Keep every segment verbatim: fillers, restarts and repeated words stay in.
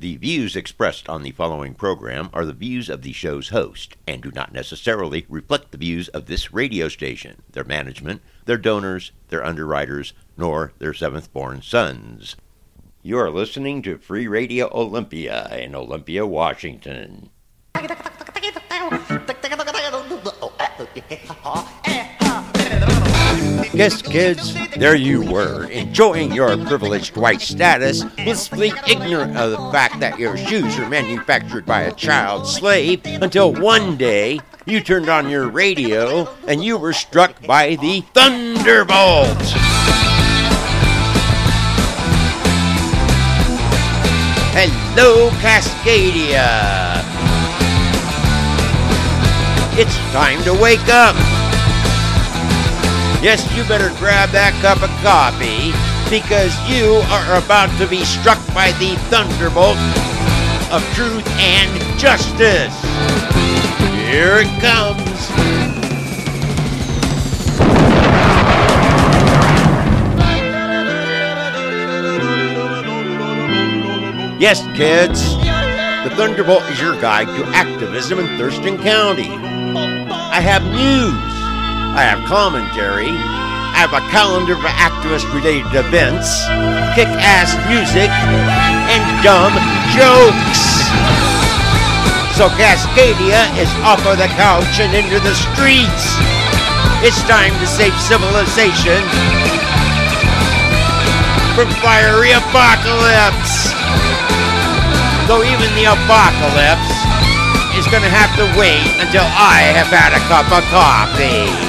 The views expressed on the following program are the views of the show's host and do not necessarily reflect the views of this radio station, their management, their donors, their underwriters, nor their seventh-born sons. You are listening to Free Radio Olympia in Olympia, Washington. Yes, kids, there you were, enjoying your privileged white status, blissfully ignorant of the fact that your shoes are manufactured by a child slave, until one day you turned on your radio and you were struck by the Thunderbolt. Hello, Cascadia. It's time to wake up. Yes, you better grab that cup of coffee, because you are about to be struck by the thunderbolt of truth and justice. Here it comes. Yes, kids, the Thunderbolt is your guide to activism in Thurston County. I have news. I have commentary, I have a calendar for activist-related events, kick-ass music, and dumb jokes. So Cascadia is off of the couch and into the streets. It's time to save civilization from fiery apocalypse. Though even the apocalypse is going to have to wait until I have had a cup of coffee.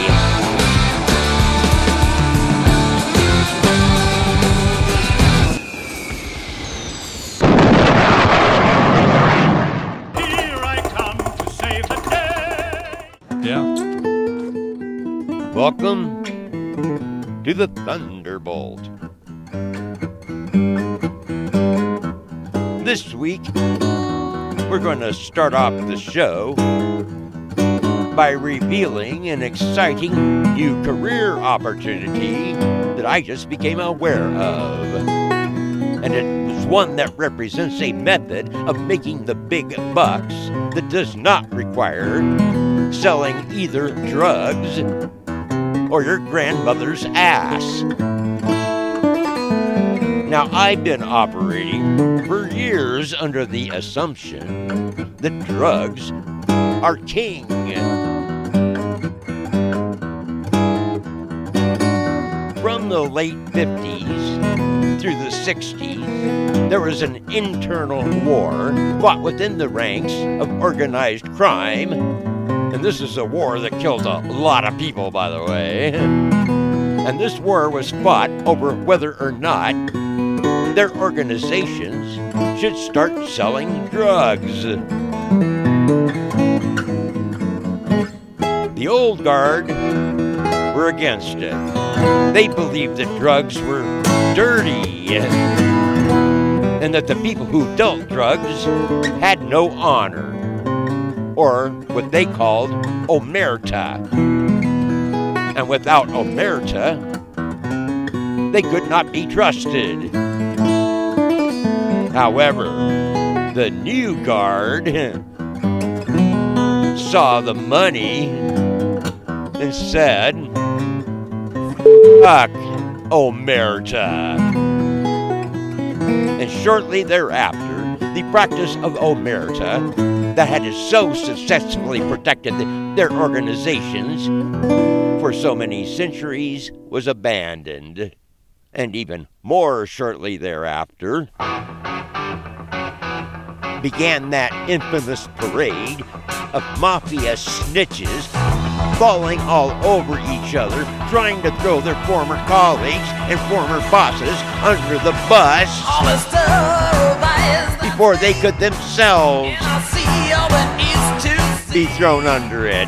Welcome to the Thunderbolt. This week, we're going to start off the show by revealing an exciting new career opportunity that I just became aware of. And it was one that represents a method of making the big bucks that does not require selling either drugs or your grandmother's ass. Now, I've been operating for years under the assumption that drugs are king. From the late fifties through the sixties, there was an internal war fought within the ranks of organized crime. And this is a war that killed a lot of people, by the way. And this war was fought over whether or not their organizations should start selling drugs. The old guard were against it. They believed that drugs were dirty and that the people who dealt drugs had no honor, or what they called omerta. And without omerta, they could not be trusted. However, the new guard saw the money and said, fuck omerta. And shortly thereafter, the practice of omerta that had so successfully protected their organizations for so many centuries was abandoned. And even more shortly thereafter began that infamous parade of mafia snitches falling all over each other, trying to throw their former colleagues and former bosses under the bus before they could themselves be thrown under it.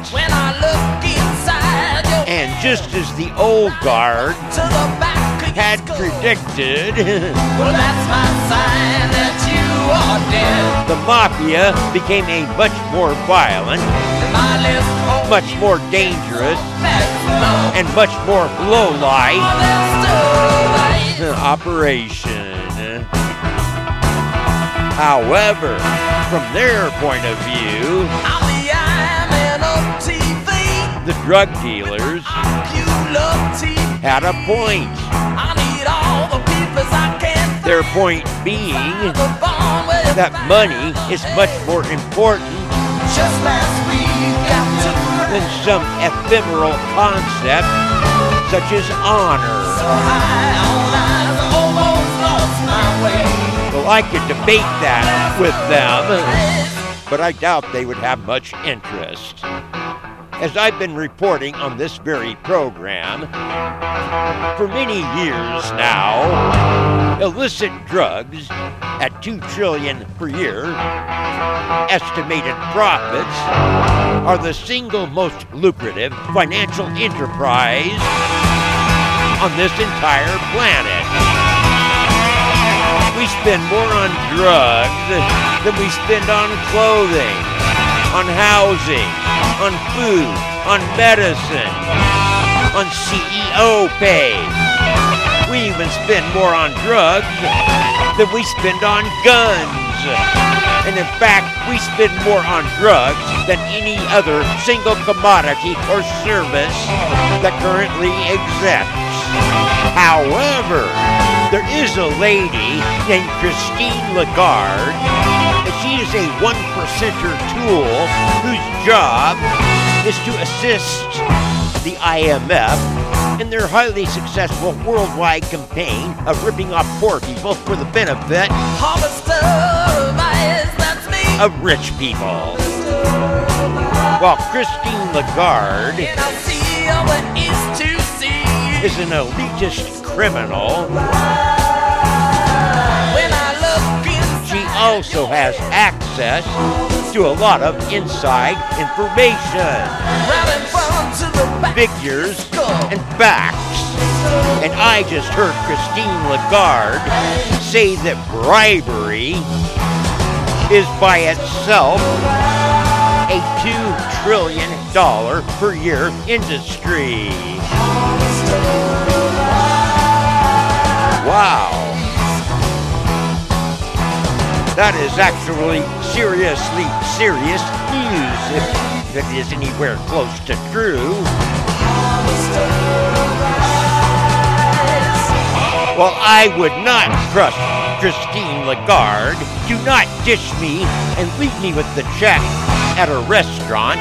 And just as the old guard had predicted, well, that's my sign that you are dead. The mafia became a much more violent, much more dangerous, and much more low-life operation. However, from their point of view, I'm the Iron Man of T V. the drug dealers You love T V. had a point. I need all the peoples I can find. Their point being The barn where that money is much more important just last week got to than some ephemeral concept such as honor. so high on eyes, almost lost my way. Well, I could debate that with them, but I doubt they would have much interest. As I've been reporting on this very program, for many years now, illicit drugs at two trillion dollars per year, estimated profits, are the single most lucrative financial enterprise on this entire planet. We spend more on drugs than we spend on clothing, on housing, on food, on medicine, on C E O pay. We even spend more on drugs than we spend on guns. And in fact, we spend more on drugs than any other single commodity or service that currently exists. However, there is a lady named Christine Lagarde, and she is a one-percenter tool whose job is to assist the I M F in their highly successful worldwide campaign of ripping off poor people for the benefit Harvester of eyes, that's me. of rich people. While Christine Lagarde And I'll see all there is to see. is an elitist criminal, When I look inside she also has access to a lot of inside information, right in front to the back. figures, and facts. And I just heard Christine Lagarde say that bribery is by itself a two trillion dollars per year industry. Wow. That is actually seriously serious news, if it is anywhere close to true. Well, I would not trust Christine Lagarde. Do not dish me and leave me with the check at a restaurant.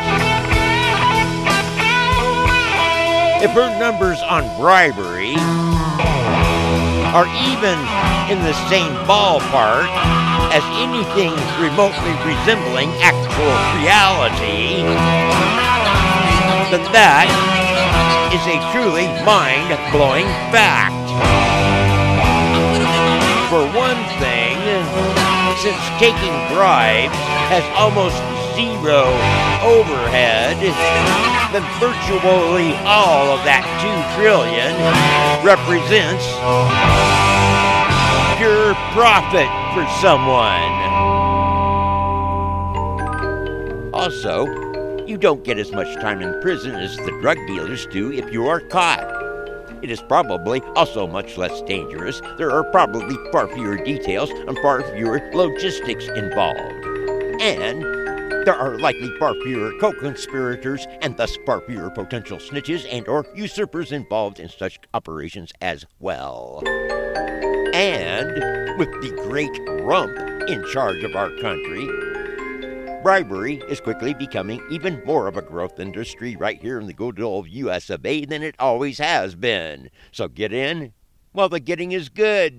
If her numbers on bribery are even in the same ballpark as anything remotely resembling actual reality, then that is a truly mind-blowing fact. For one thing, since taking bribes has almost zero overhead, then virtually all of that two trillion represents pure profit for someone. Also, you don't get as much time in prison as the drug dealers do if you are caught. It is probably also much less dangerous. There are probably far fewer details and far fewer logistics involved. And there are likely far fewer co-conspirators and thus far fewer potential snitches and or usurpers involved in such operations as well. And with the great rump in charge of our country, bribery is quickly becoming even more of a growth industry right here in the good old U S of A than it always has been. So get in while the getting is good.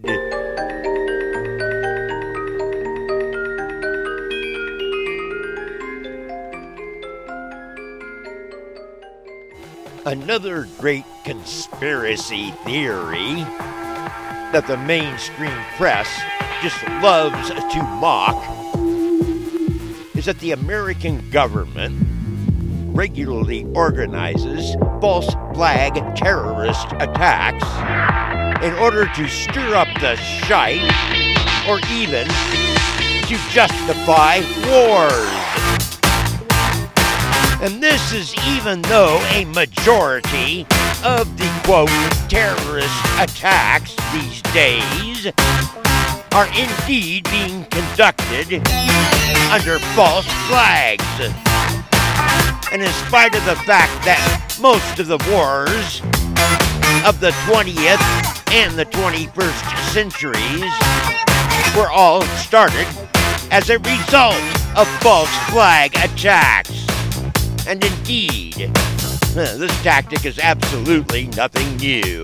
Another great conspiracy theory that the mainstream press just loves to mock is that the American government regularly organizes false flag terrorist attacks in order to stir up the shite or even to justify wars. And this is even though a majority of the, quote, terrorist attacks these days are indeed being conducted under false flags. And in spite of the fact that most of the wars of the twentieth and the twenty-first centuries were all started as a result of false flag attacks. And indeed, this tactic is absolutely nothing new.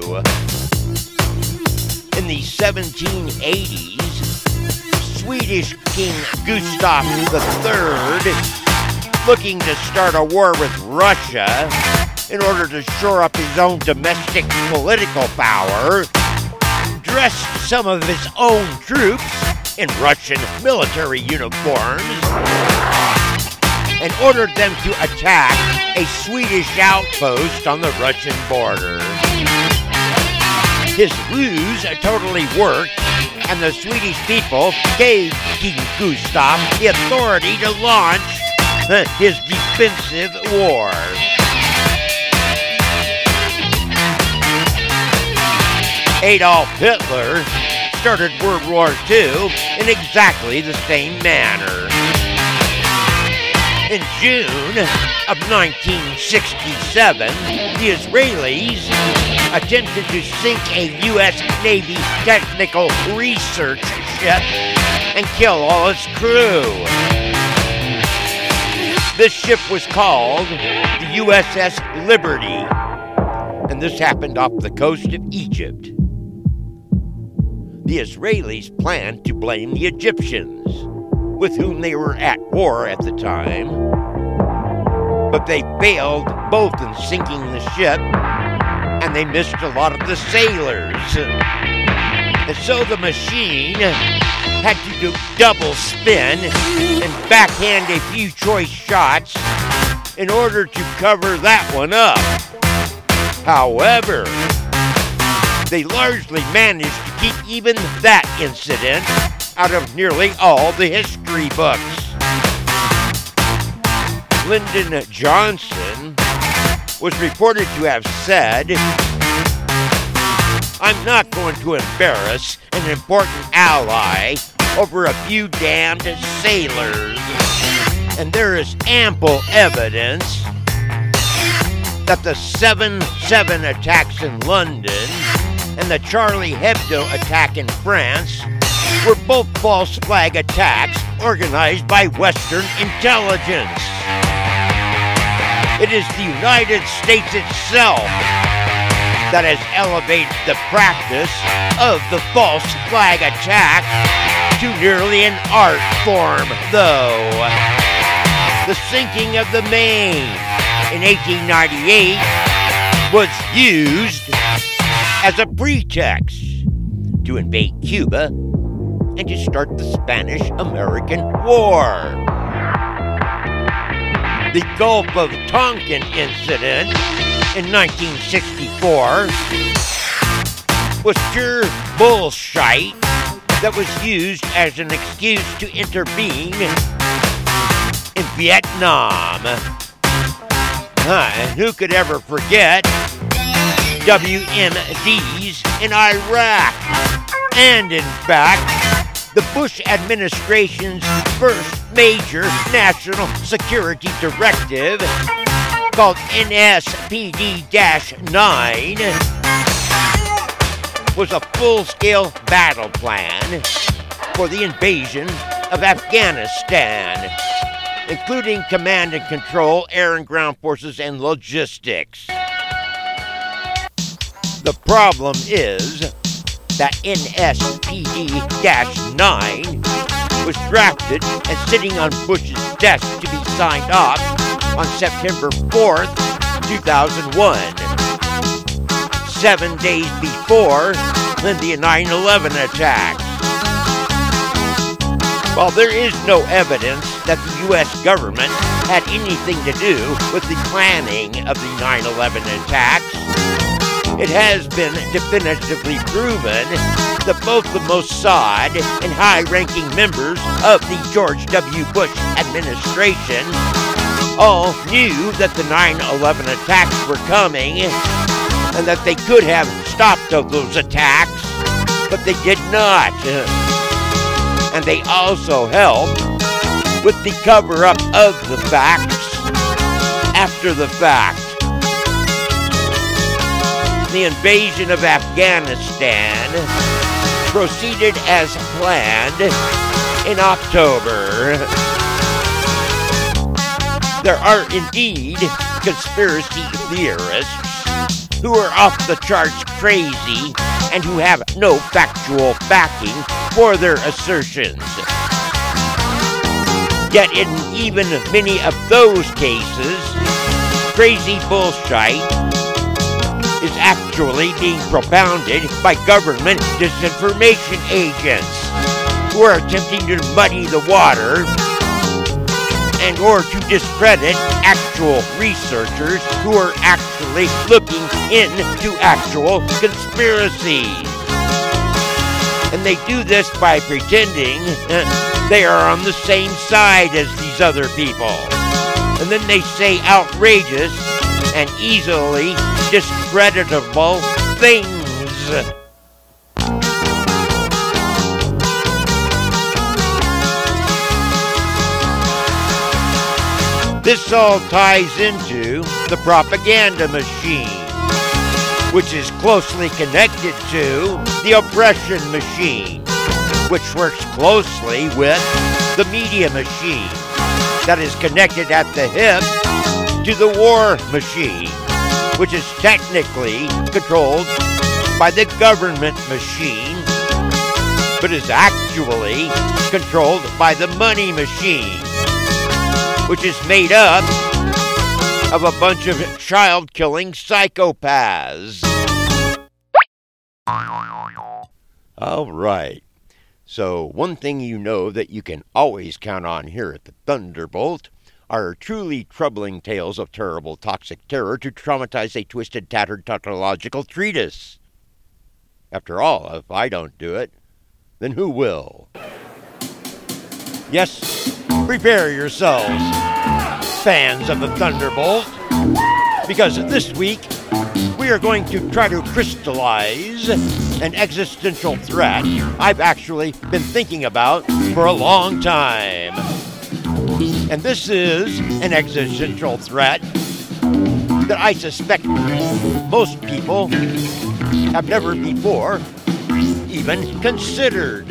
In the seventeen eighties, Swedish King Gustav the Third, looking to start a war with Russia in order to shore up his own domestic political power, dressed some of his own troops in Russian military uniforms and ordered them to attack a Swedish outpost on the Russian border. His ruse totally worked, and the Swedish people gave King Gustav the authority to launch uh, his defensive war. Adolf Hitler started World War Two in exactly the same manner. In June of nineteen sixty-seven, the Israelis attempted to sink a U S Navy technical research ship and kill all its crew. This ship was called the U S S Liberty, and this happened off the coast of Egypt. The Israelis planned to blame the Egyptians, with whom they were at war at the time, but they failed both in sinking the ship and they missed a lot of the sailors. And so the machine had to do double spin and backhand a few choice shots in order to cover that one up. However, they largely managed to keep even that incident out of nearly all the history books. Lyndon Johnson was reported to have said, "I'm not going to embarrass an important ally over a few damned sailors." And there is ample evidence that the seven seven attacks in London and the Charlie Hebdo attack in France were both false flag attacks organized by Western intelligence. It is the United States itself that has elevated the practice of the false flag attack to nearly an art form, though. The sinking of the Maine in eighteen ninety-eight was used as a pretext to invade Cuba and to start the Spanish-American War. The Gulf of Tonkin incident in nineteen sixty-four was pure bullshit that was used as an excuse to intervene in Vietnam. Uh, and who could ever forget W M Ds in Iraq? And in fact, the Bush administration's first major national security directive, called N S P D nine, was a full-scale battle plan for the invasion of Afghanistan, including command and control, air and ground forces, and logistics. The problem is that N S P D nine was drafted and sitting on Bush's desk to be signed off on September fourth, two thousand one, seven days before the nine eleven attack. While there is no evidence that the U S government had anything to do with the planning of the nine eleven attacks, it has been definitively proven that both the Mossad and high-ranking members of the George W. Bush administration all knew that the nine eleven attacks were coming and that they could have stopped those attacks, but they did not. And they also help with the cover-up of the facts after the fact. The invasion of Afghanistan proceeded as planned in October. There are indeed conspiracy theorists who are off the charts crazy and who have no factual backing for their assertions. Yet in even many of those cases, crazy bullshit is actually being propounded by government disinformation agents who are attempting to muddy the water and or to discredit actual researchers who are actually looking into actual conspiracies. And they do this by pretending they are on the same side as these other people. And then they say outrageous and easily discreditable things. This all ties into the propaganda machine, which is closely connected to the oppression machine, which works closely with the media machine that is connected at the hip to the war machine, which is technically controlled by the government machine, but is actually controlled by the money machine, which is made up of a bunch of child-killing psychopaths. All right. So one thing you know that you can always count on here at the Thunderbolt are truly troubling tales of terrible toxic terror to traumatize a twisted, tattered, tautological treatise. After all, if I don't do it, then who will? Yes, prepare yourselves, fans of the Thunderbolt, because this week we are going to try to crystallize an existential threat I've actually been thinking about for a long time. And this is an existential threat that I suspect most people have never before even considered.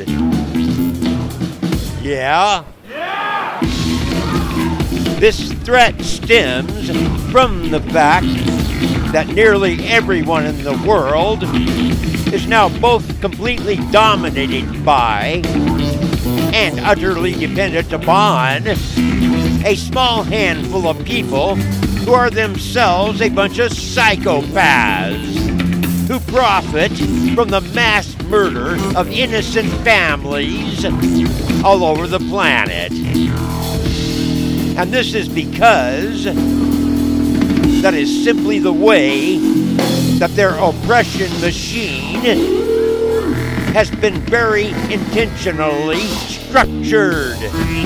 Yeah? Yeah! This threat stems from the fact that nearly everyone in the world is now both completely dominated by and utterly dependent upon a small handful of people who are themselves a bunch of psychopaths who profit from the mass murder of innocent families all over the planet. And this is because that is simply the way that their oppression machine has been very intentionally structured.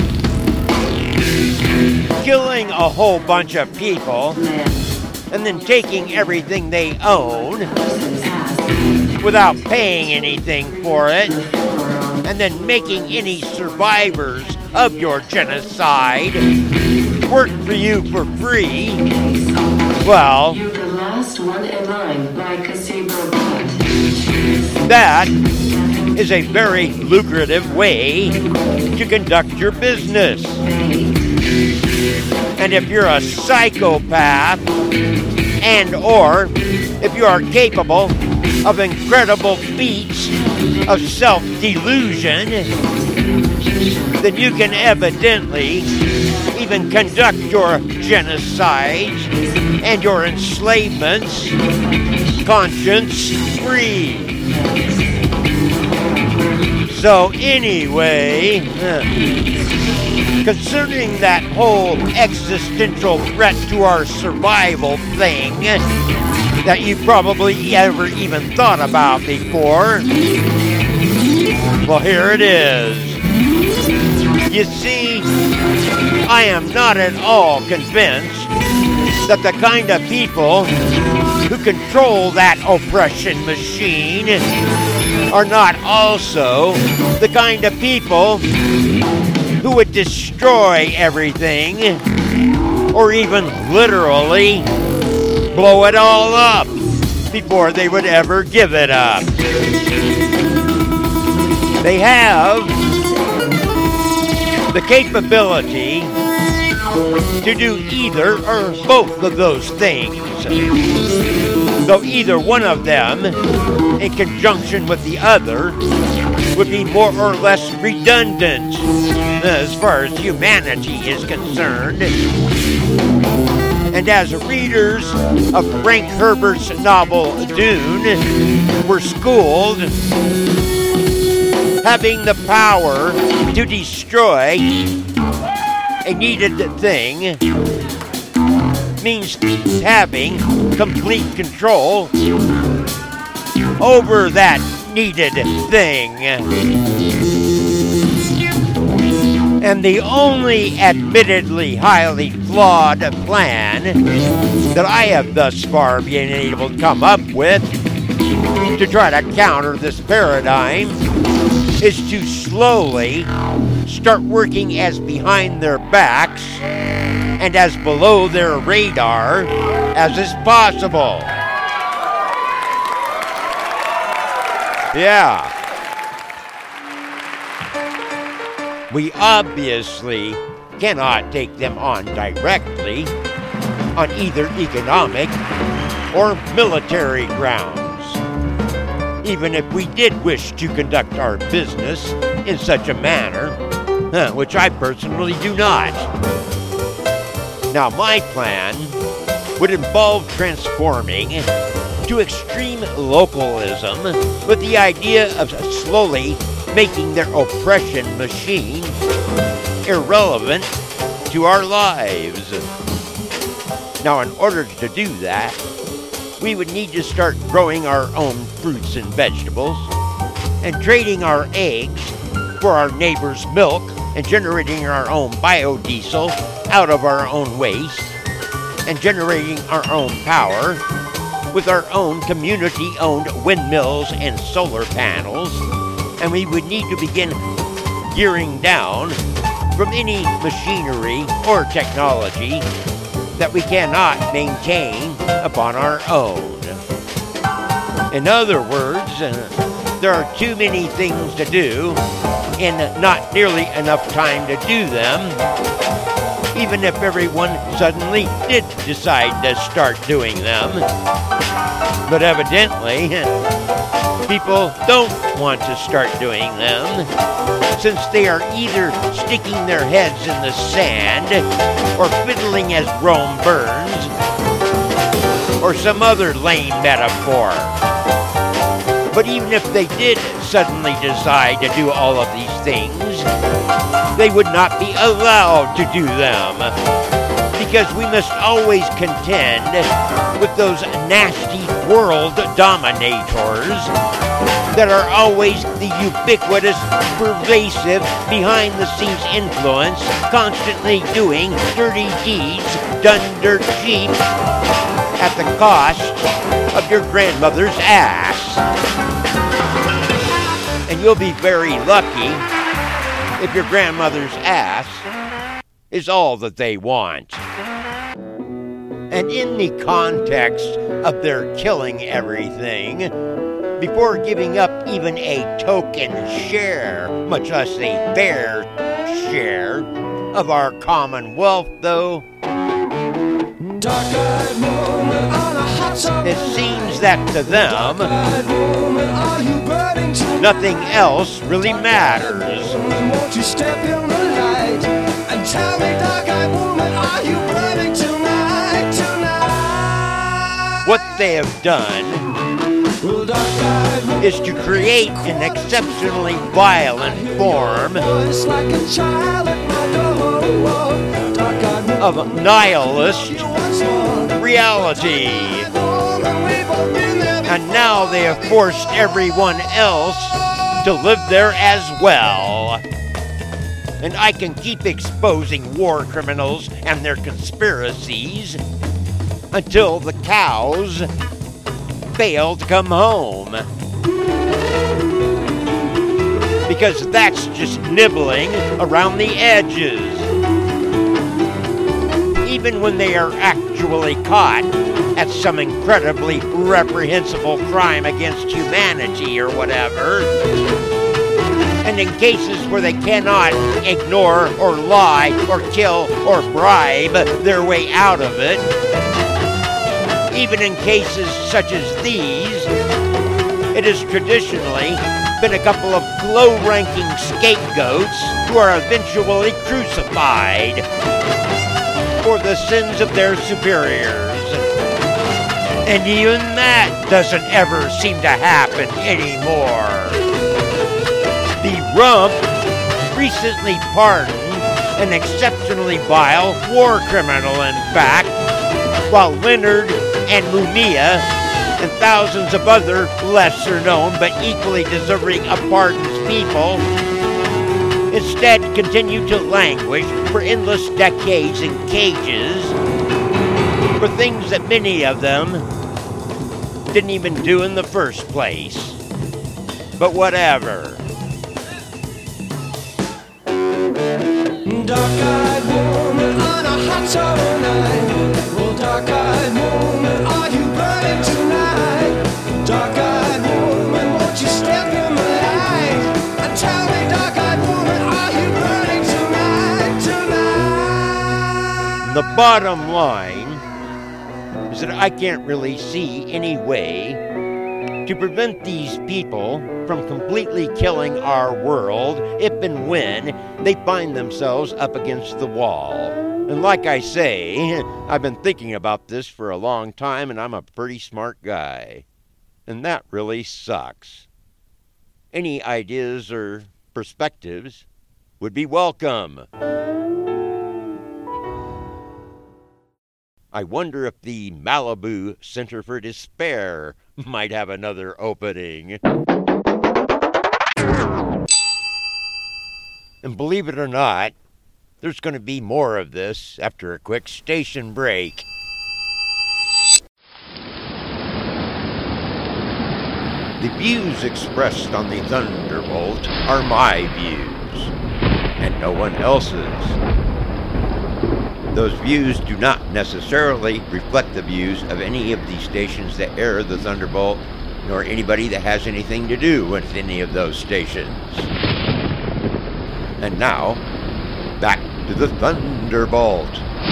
Killing a whole bunch of people and then taking everything they own without paying anything for it, and then making any survivors of your genocide work for you for free. Well, you're the last one in line, like a saber bot. That is a very lucrative way to conduct your business. And if you're a psychopath and or if you are capable of incredible feats of self-delusion, then you can evidently even conduct your genocides and your enslavements conscience-free. So anyway, concerning that whole existential threat to our survival thing that you probably ever even thought about before, well, here it is. You see, I am not at all convinced that the kind of people who control that oppression machine are not also the kind of people who would destroy everything or even literally blow it all up before they would ever give it up. They have the capability to do either or both of those things. Though either one of them, in conjunction with the other, would be more or less redundant as far as humanity is concerned. And as readers of Frank Herbert's novel Dune were schooled, having the power to destroy a needed thing means having complete control over that needed thing. And the only admittedly highly flawed plan that I have thus far been able to come up with to try to counter this paradigm is to slowly start working as behind their backs and as below their radar as is possible. Yeah. We obviously cannot take them on directly on either economic or military grounds, even if we did wish to conduct our business in such a manner, huh, which I personally do not. Now, my plan would involve transforming to extreme localism with the idea of slowly making their oppression machine irrelevant to our lives. Now, in order to do that, we would need to start growing our own fruits and vegetables and trading our eggs for our neighbor's milk and generating our own biodiesel out of our own waste and generating our own power with our own community-owned windmills and solar panels. And we would need to begin gearing down from any machinery or technology that we cannot maintain upon our own. In other words, uh, there are too many things to do and not nearly enough time to do them, even if everyone suddenly did decide to start doing them. But evidently, people don't want to start doing them, since they are either sticking their heads in the sand, or fiddling as Rome burns, or some other lame metaphor. But even if they did suddenly decide to do all of these things, they would not be allowed to do them, because we must always contend with those nasty world dominators that are always the ubiquitous, pervasive, behind-the-scenes influence, constantly doing dirty deeds done dirt cheap at the cost of your grandmother's ass. And you'll be very lucky if your grandmother's ass is all that they want. And in the context of their killing everything, before giving up even a token share, much less a fair share, of our commonwealth, though, it seems that to them, nothing else really matters. Won't you step in the light and tell me, dark-eyed woman, are you burning tonight, tonight? What they have done is to create an exceptionally violent form of nihilist reality. And now they have forced everyone else to live there as well. And I can keep exposing war criminals and their conspiracies until the cows fail to come home. Because that's just nibbling around the edges. Even when they are actually caught at some incredibly reprehensible crime against humanity or whatever, and in cases where they cannot ignore or lie or kill or bribe their way out of it, even in cases such as these, it has traditionally been a couple of low-ranking scapegoats who are eventually crucified for the sins of their superiors. And even that doesn't ever seem to happen anymore. The Rump recently pardoned an exceptionally vile war criminal, in fact, while Leonard and Mumia and thousands of other lesser-known but equally deserving of pardons people instead continue to languish for endless decades in cages for things that many of them didn't even do in the first place. But whatever. Dark-eyed woman on a hot summer night. Well, dark-eyed woman, are you burning tonight? Dark-eyed woman, won't you step in the light and tell me, dark-eyed woman, are you burning tonight, tonight? The bottom line is that I can't really see any way to prevent these people from completely killing our world if and when they find themselves up against the wall. And like I say, I've been thinking about this for a long time, and I'm a pretty smart guy. And that really sucks. Any ideas or perspectives would be welcome. I wonder if the Malibu Center for Despair might have another opening. And believe it or not, there's going to be more of this after a quick station break. The views expressed on the Thunderbolt are my views, and no one else's. Those views do not necessarily reflect the views of any of the stations that air the Thunderbolt, nor anybody that has anything to do with any of those stations. And now, back to the Thunderbolt.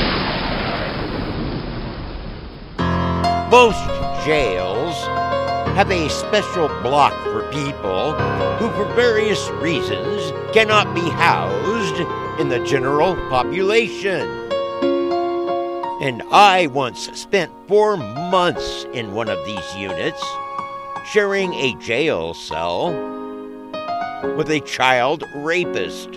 Most jails have a special block for people who, for various reasons, cannot be housed in the general population. And I once spent four months in one of these units, sharing a jail cell with a child rapist.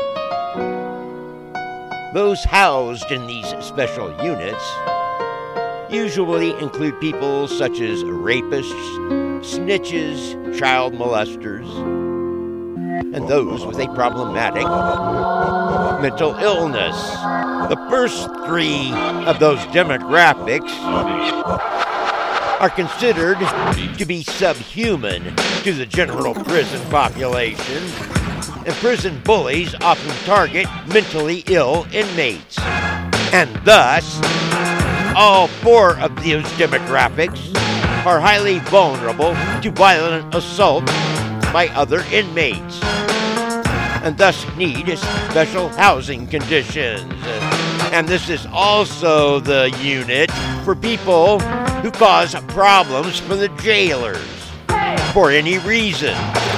Those housed in these special units usually include people such as rapists, snitches, child molesters, and those with a problematic mental illness. The first three of those demographics are considered to be subhuman to the general prison population, and prison bullies often target mentally ill inmates. And thus, all four of those demographics are highly vulnerable to violent assault by other inmates, and thus need special housing conditions. And this is also the unit for people who cause problems for the jailers for any reason.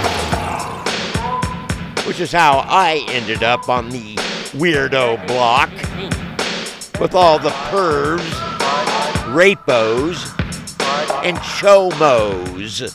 Which is how I ended up on the weirdo block with all the pervs, rapos, and chomos.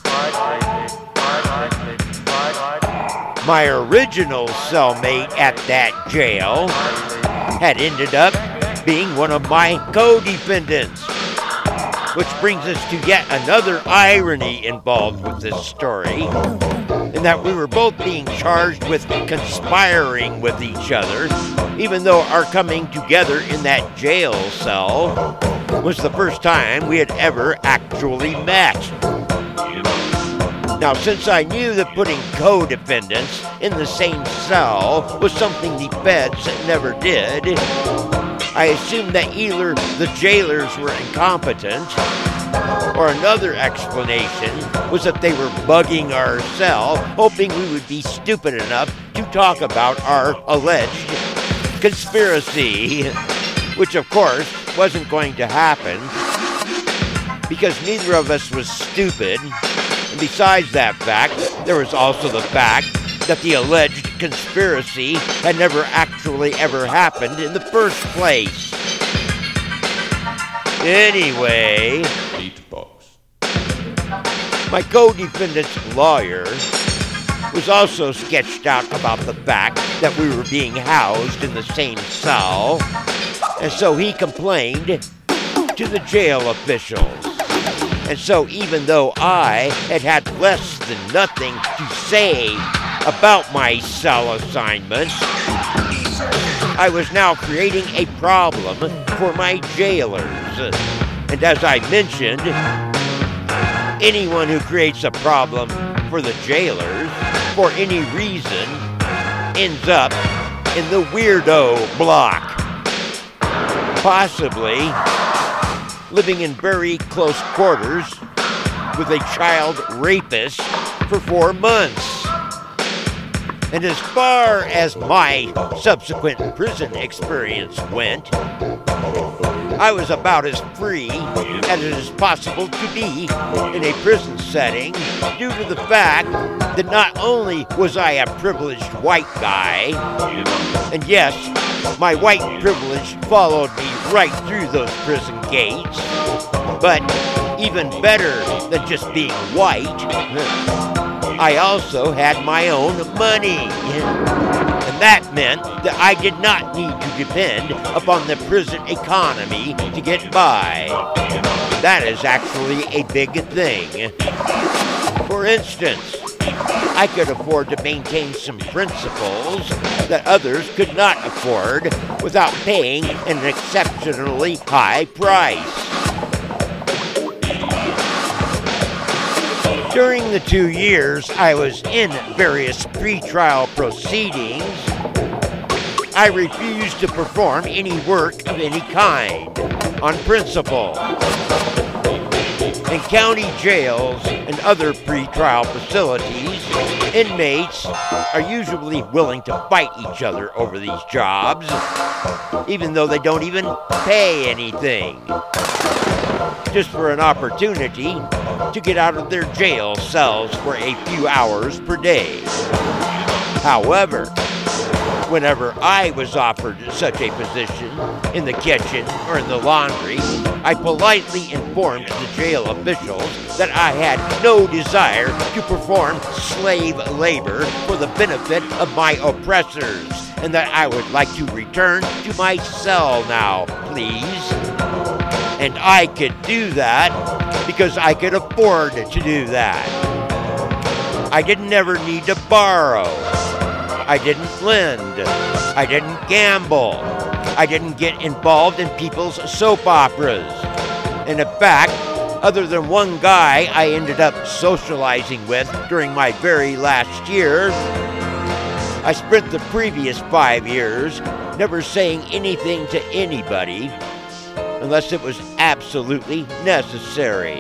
My original cellmate at that jail had ended up being one of my co-defendants, which brings us to yet another irony involved with this story, in that we were both being charged with conspiring with each other, even though our coming together in that jail cell was the first time we had ever actually met. Now, since I knew that putting co-defendants in the same cell was something the feds never did, I assumed that either the jailers were incompetent, or another explanation was that they were bugging our cell, hoping we would be stupid enough to talk about our alleged conspiracy, which of course wasn't going to happen because neither of us was stupid. And besides that fact, there was also the fact that the alleged conspiracy had never actually ever happened in the first place. Anyway, my co-defendant's lawyer was also sketched out about the fact that we were being housed in the same cell, and so he complained to the jail officials. And so even though I had had less than nothing to say about my cell assignment, I was now creating a problem for my jailers. And as I mentioned, anyone who creates a problem for the jailers for any reason ends up in the weirdo block, possibly living in very close quarters with a child rapist for four months. And as far as my subsequent prison experience went, I was about as free as it is possible to be in a prison setting due to the fact that not only was I a privileged white guy, and yes, my white privilege followed me right through those prison gates, but even better than just being white, I also had my own money. And that meant that I did not need to depend upon the prison economy to get by. That is actually a big thing. For instance, I could afford to maintain some principles that others could not afford without paying an exceptionally high price. During the two years I was in various pretrial proceedings, I refused to perform any work of any kind, on principle. In county jails and other pretrial facilities, inmates are usually willing to fight each other over these jobs, even though they don't even pay anything, just for an opportunity to get out of their jail cells for a few hours per day. However, whenever I was offered such a position in the kitchen or in the laundry, I politely informed the jail officials that I had no desire to perform slave labor for the benefit of my oppressors, and that I would like to return to my cell now, please. And I could do that because I could afford to do that. I didn't ever need to borrow. I didn't lend. I didn't gamble. I didn't get involved in people's soap operas. And in fact, other than one guy I ended up socializing with during my very last year, I spent the previous five years never saying anything to anybody unless it was absolutely necessary.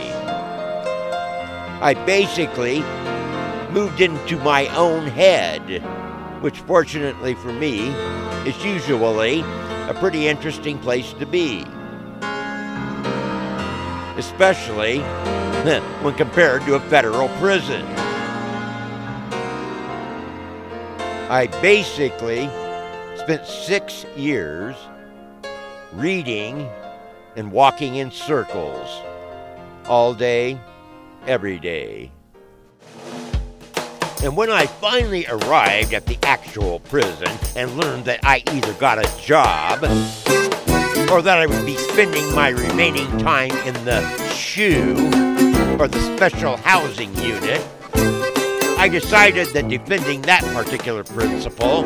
I basically moved into my own head, which fortunately for me is usually a pretty interesting place to be, especially when compared to a federal prison. I basically spent six years reading and walking in circles all day, every day. And when I finally arrived at the actual prison and learned that I either got a job or that I would be spending my remaining time in the SHU, or the Special Housing Unit, I decided that defending that particular principle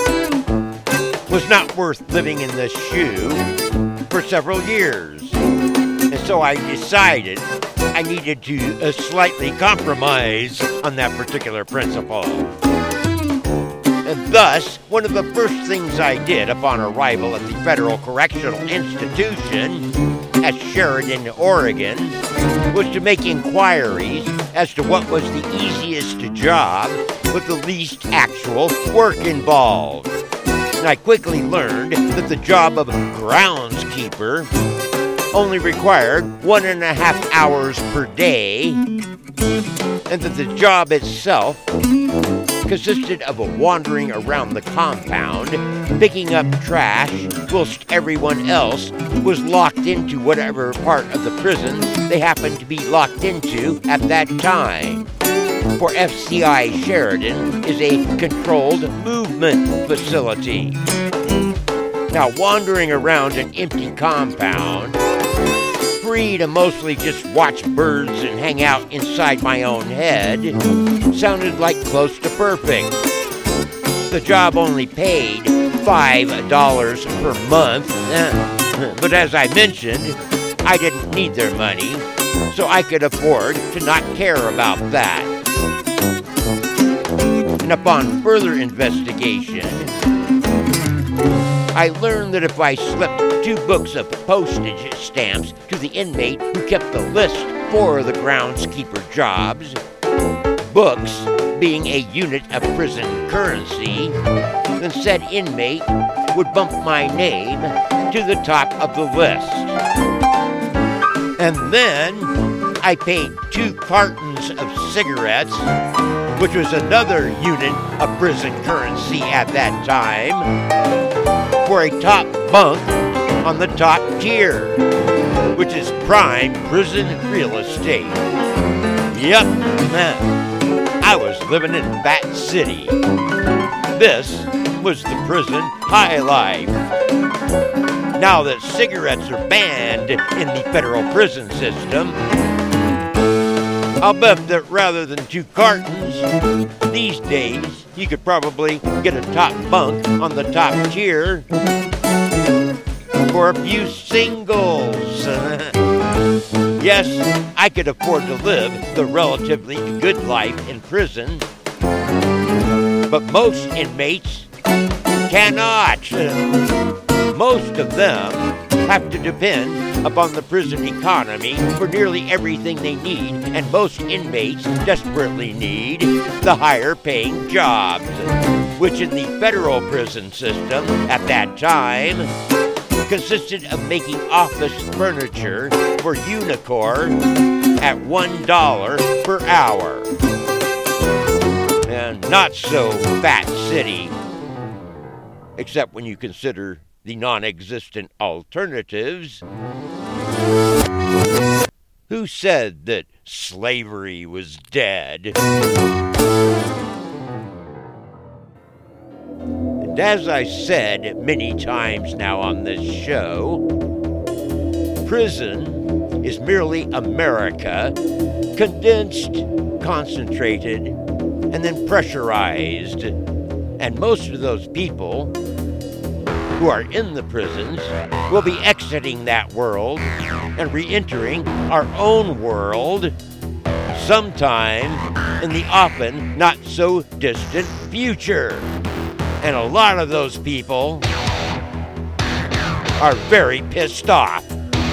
was not worth living in the SHU for several years. So I decided I needed to uh, slightly compromise on that particular principle. And thus, one of the first things I did upon arrival at the Federal Correctional Institution at Sheridan, Oregon, was to make inquiries as to what was the easiest job with the least actual work involved. And I quickly learned that the job of groundskeeper only required one and a half hours per day, and that the job itself consisted of wandering around the compound, picking up trash, whilst everyone else was locked into whatever part of the prison they happened to be locked into at that time. For F C I Sheridan is a controlled movement facility. Now, wandering around an empty compound, free to mostly just watch birds and hang out inside my own head, sounded like close to perfect. The job only paid five dollars per month, but as I mentioned, I didn't need their money, so I could afford to not care about that. And upon further investigation, I learned that if I slipped two books of postage stamps to the inmate who kept the list for the groundskeeper jobs, books being a unit of prison currency, then said inmate would bump my name to the top of the list. And then I paid two cartons of cigarettes, which was another unit of prison currency at that time, for a top bunk on the top tier, which is prime prison real estate. Yep, man, I was living in Bat City. This was the prison high life. Now that cigarettes are banned in the federal prison system, I'll bet that rather than two cartons, these days you could probably get a top bunk on the top tier for a few singles. Yes, I could afford to live the relatively good life in prison, but most inmates cannot. Most of them have to depend upon the prison economy for nearly everything they need, and most inmates desperately need the higher paying jobs, which in the federal prison system at that time consisted of making office furniture for Unicor at one dollar per hour. And not so Fat City, except when you consider the non-existent alternatives. Who said that slavery was dead? And as I said many times now on this show, prison is merely America, condensed, concentrated, and then pressurized. And most of those people who are in the prisons will be exiting that world and re-entering our own world sometime in the often not so distant future. And a lot of those people are very pissed off.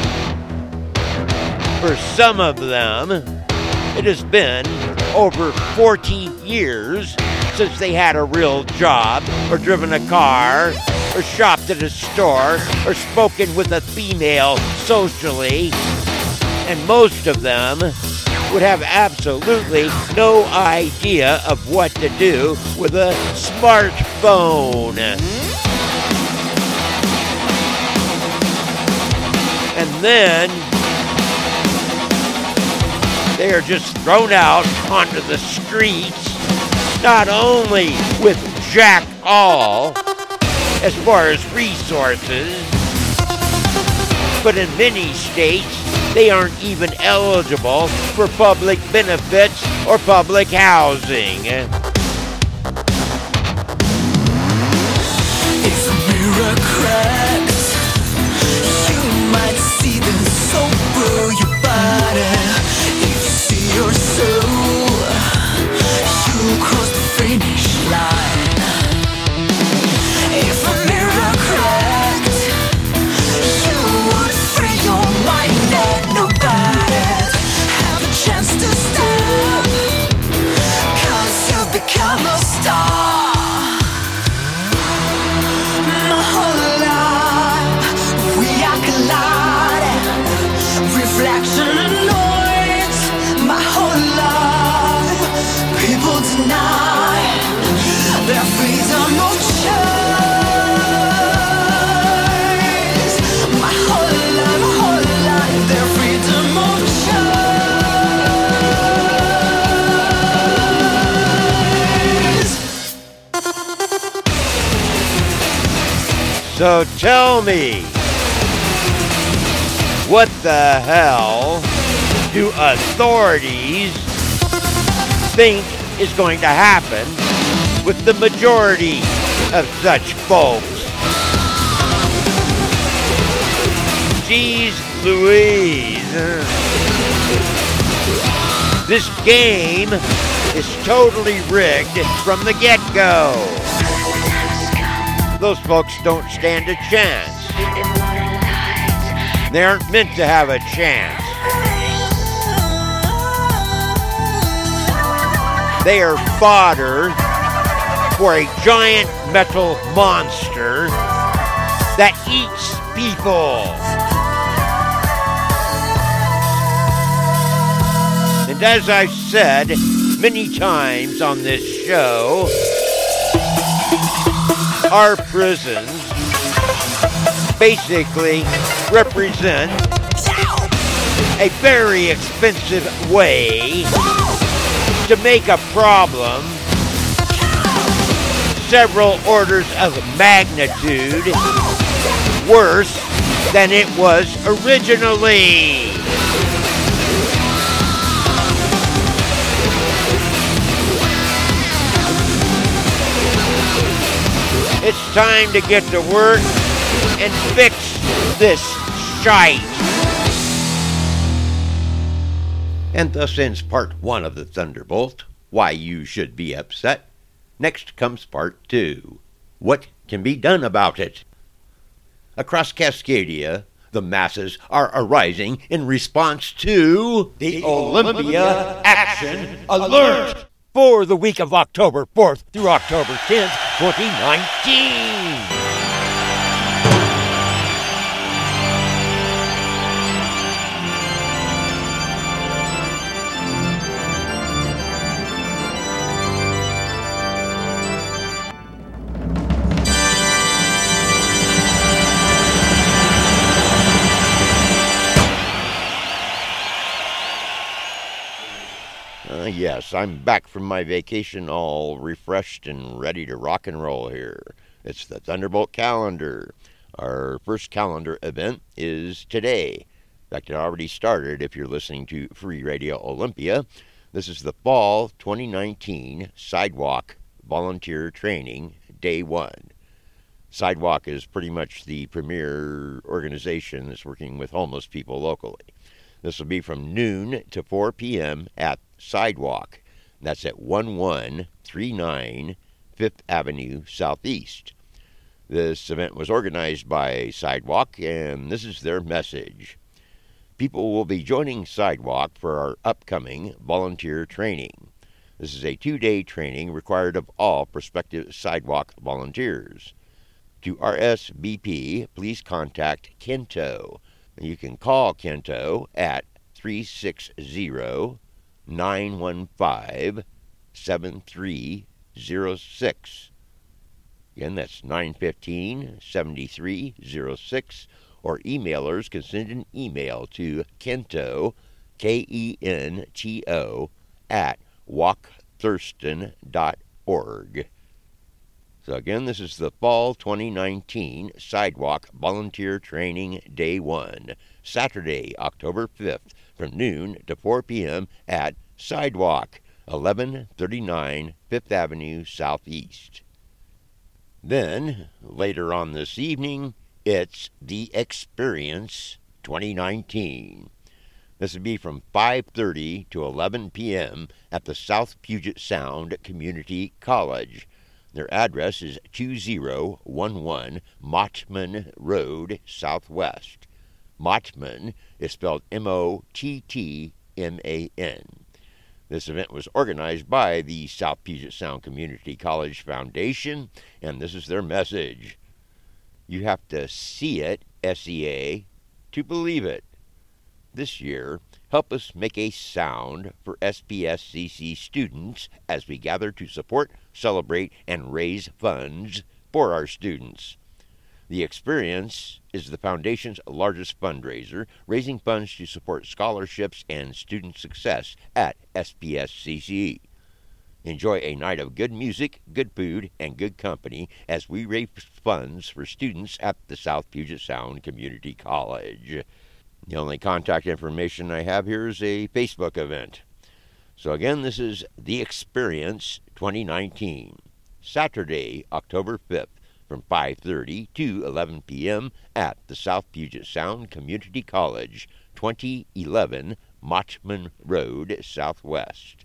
For some of them, it has been over forty years since they had a real job, or driven a car, or shopped at a store, or spoken with a female socially, and most of them would have absolutely no idea of what to do with a smartphone. And then they are just thrown out onto the streets, not only with jack all as far as resources, but in many states they aren't even eligible for public benefits or public housing. It's bureaucrats. You might see them so brilliant. So tell me, what the hell do authorities think is going to happen with the majority of such folks? Jeez Louise. This game is totally rigged from the get-go. Those folks don't stand a chance. They aren't meant to have a chance. They are fodder for a giant metal monster that eats people. And as I've said many times on this show, our prisons basically represent a very expensive way to make a problem several orders of magnitude worse than it was originally. It's time to get to work and fix this shite. And thus ends part one of the Thunderbolt, Why You Should Be Upset. Next comes part two, What Can Be Done About It. Across Cascadia, the masses are arising in response to the Olympia Action Alert for the week of October fourth through October tenth, twenty nineteen. Uh, yes, I'm back from my vacation all refreshed and ready to rock and roll here. It's the Thunderbolt calendar. Our first calendar event is today. In fact, it already started if you're listening to Free Radio Olympia. This is the Fall twenty nineteen Sidewalk Volunteer Training, Day one. Sidewalk is pretty much the premier organization that's working with homeless people locally. This will be from noon to four p.m. at Sidewalk. That's at eleven thirty-nine Fifth Avenue Southeast. This event was organized by Sidewalk, and this is their message. People will be joining Sidewalk for our upcoming volunteer training. This is a two-day training required of all prospective Sidewalk volunteers. To R S V P, please contact Kento. You can call Kento at three six zero, nine one five, seven three zero six. Again, that's nine one five, seven three zero six. Or emailers can send an email to Kento, K E N T O, at walk thurston dot org. So again, this is the Fall twenty nineteen Sidewalk Volunteer Training Day one, Saturday, October fifth, from noon to four p.m. at Sidewalk, eleven thirty-nine Fifth Avenue Southeast. Then, later on this evening, it's The Experience twenty nineteen. This will be from five thirty to eleven p.m. at the South Puget Sound Community College. Their address is two zero one one Mottman Road, Southwest. Mottman is spelled M O T T M A N. This event was organized by the South Puget Sound Community College Foundation, and this is their message. You have to see it, S E A, to believe it. This year, help us make a sound for S P S C C students as we gather to support, celebrate, and raise funds for our students. The Experience is the Foundation's largest fundraiser, raising funds to support scholarships and student success at S P S C C. Enjoy a night of good music, good food, and good company as we raise funds for students at the South Puget Sound Community College. The only contact information I have here is a Facebook event. So again, this is The Experience twenty nineteen, Saturday, October fifth, from five thirty to eleven p.m. at the South Puget Sound Community College, twenty eleven Motchman Road, Southwest.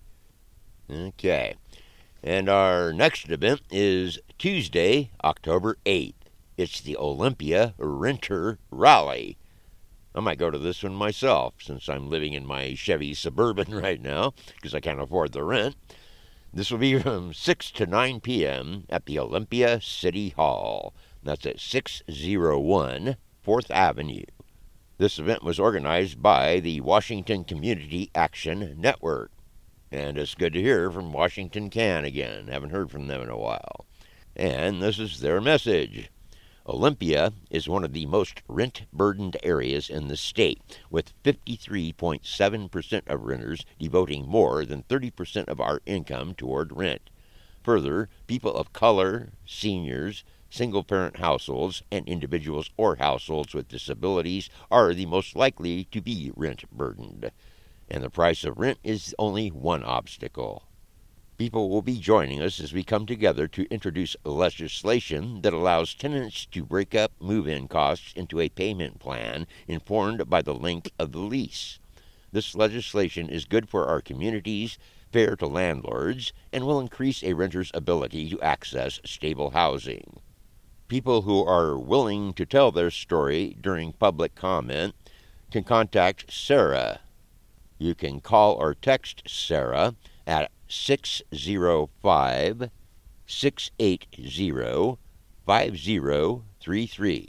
Okay, and our next event is Tuesday, October eighth. It's the Olympia Renter Rally. I might go to this one myself, since I'm living in my Chevy Suburban right now, because I can't afford the rent. This will be from six to nine p.m. at the Olympia City Hall. That's at six oh one fourth Avenue. This event was organized by the Washington Community Action Network. And it's good to hear from Washington Can again. Haven't heard from them in a while. And this is their message. Olympia is one of the most rent-burdened areas in the state, with fifty-three point seven percent of renters devoting more than thirty percent of our income toward rent. Further, people of color, seniors, single-parent households, and individuals or households with disabilities are the most likely to be rent-burdened. And the price of rent is only one obstacle. People will be joining us as we come together to introduce legislation that allows tenants to break up move-in costs into a payment plan informed by the length of the lease. This legislation is good for our communities, fair to landlords, and will increase a renter's ability to access stable housing. People who are willing to tell their story during public comment can contact Sarah. You can call or text Sarah at six oh five, six eight zero, five zero three three.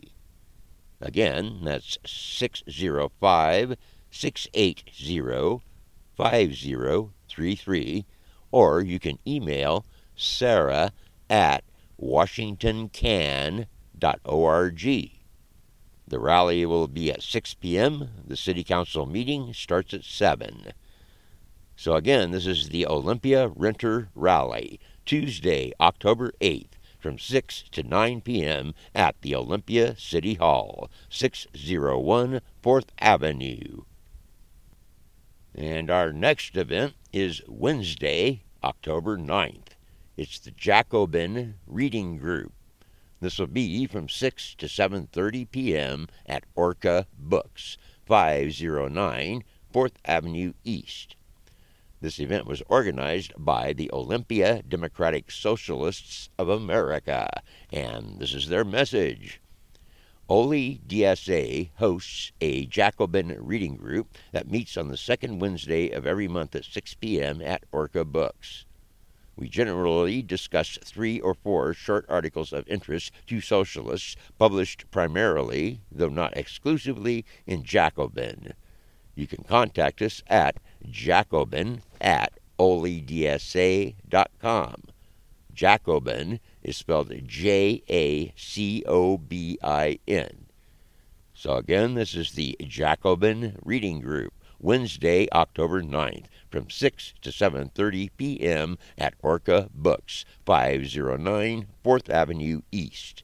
Again, that's six oh five, six eight zero, five zero three three. Or you can email Sarah at washington can dot org. The rally will be at six p.m. The City Council meeting starts at seven. So again, this is the Olympia Renter Rally, Tuesday, October eighth, from six to nine p.m. at the Olympia City Hall, six oh one fourth Avenue. And our next event is Wednesday, October ninth. It's the Jacobin Reading Group. This will be from six to seven thirty p.m. at Orca Books, five oh nine fourth Avenue East. This event was organized by the Olympia Democratic Socialists of America, and this is their message. O L I D S A hosts a Jacobin reading group that meets on the second Wednesday of every month at six p.m. at Orca Books. We generally discuss three or four short articles of interest to socialists, published primarily, though not exclusively, in Jacobin. You can contact us at jacobin at olidsa dot com. Jacobin is spelled J A C O B I N. So again, this is the Jacobin Reading Group, Wednesday, October ninth, from six to seven thirty p.m. at Orca Books, five oh nine fourth Avenue East.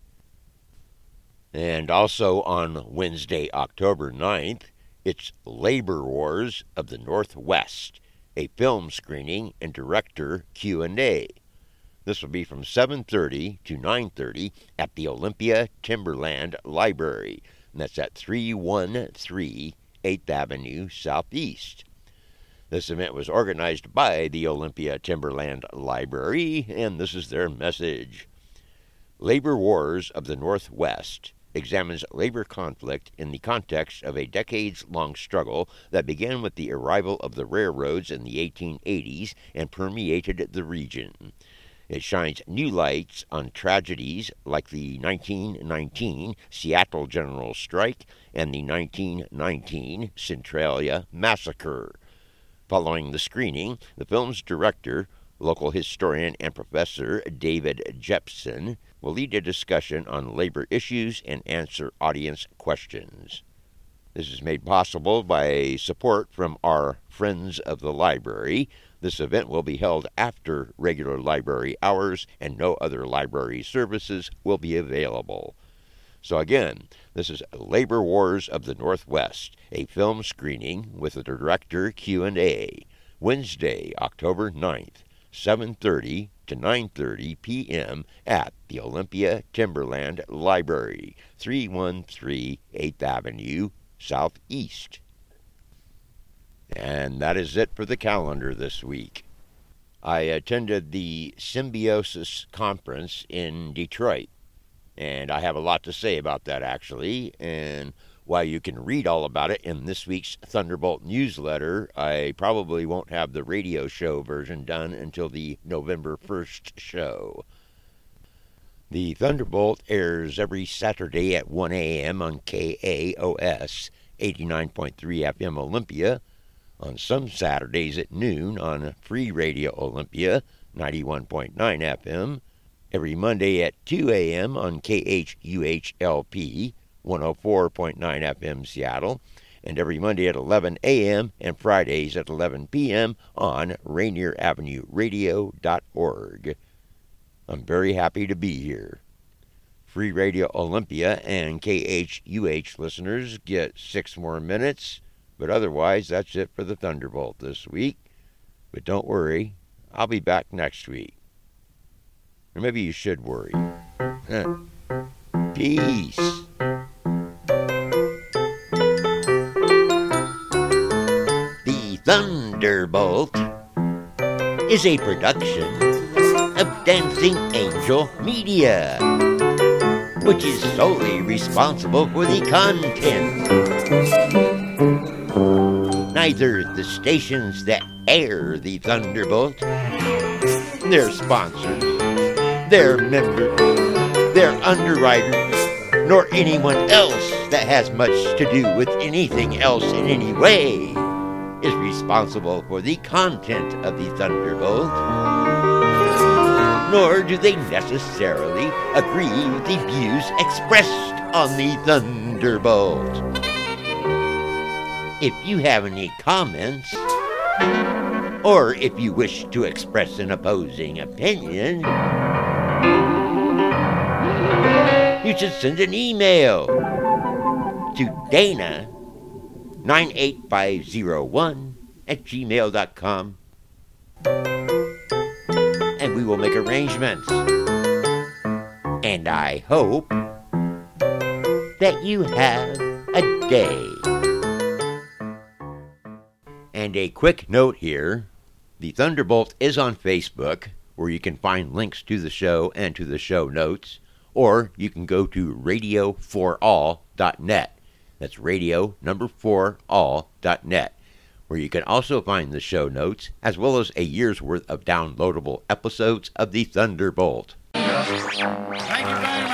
And also on Wednesday, October ninth, it's Labor Wars of the Northwest, a film screening and director Q and A. This will be from seven thirty to nine thirty at the Olympia Timberland Library, and that's at three one three eighth Avenue Southeast. This event was organized by the Olympia Timberland Library, and this is their message. Labor Wars of the Northwest examines labor conflict in the context of a decades-long struggle that began with the arrival of the railroads in the eighteen eighties and permeated the region. It shines new lights on tragedies like the nineteen nineteen Seattle General Strike and the nineteen nineteen Centralia Massacre. Following the screening, the film's director, local historian and professor David Jepson, will lead a discussion on labor issues and answer audience questions. This is made possible by support from our Friends of the Library. This event will be held after regular library hours, and no other library services will be available. So again, this is Labor Wars of the Northwest, a film screening with the director Q and A, Wednesday, October ninth, seven thirty to nine thirty p.m. at the Olympia Timberland Library, three one three eighth Avenue, Southeast. And that is it for the calendar this week. I attended the Symbiosis Conference in Detroit, and I have a lot to say about that, actually. And while you can read all about it in this week's Thunderbolt newsletter, I probably won't have the radio show version done until the November first show. The Thunderbolt airs every Saturday at one a.m. on K A O S eighty-nine point three F M Olympia, on some Saturdays at noon on Free Radio Olympia ninety-one point nine F M, every Monday at two a.m. on K H U H L P one oh four point nine F M Seattle, and every Monday at eleven a.m. and Fridays at eleven p.m. on Rainier Avenue Radio dot org. I'm very happy to be here. Free Radio Olympia and K H U H listeners get six more minutes, but otherwise that's it for the Thunderbolt this week. But don't worry, I'll be back next week. Or maybe you should worry. Huh. Peace. The Thunderbolt is a production of Dancing Angel Media, which is solely responsible for the content. Neither the stations that air the Thunderbolt, their sponsors, their members, their underwriters, nor anyone else that has much to do with anything else in any way is responsible for the content of the Thunderbolt, nor do they necessarily agree with the views expressed on the Thunderbolt. If you have any comments, or if you wish to express an opposing opinion, you should send an email to Dana nine eight five zero one at gmail dot com, and we will make arrangements. And I hope that you have a day. And a quick note here, the Thunderbolt is on Facebook, where you can find links to the show and to the show notes, or you can go to radio for all dot net. That's radio number four all dot net, where you can also find the show notes, as well as a year's worth of downloadable episodes of the Thunderbolt. Thank you very much.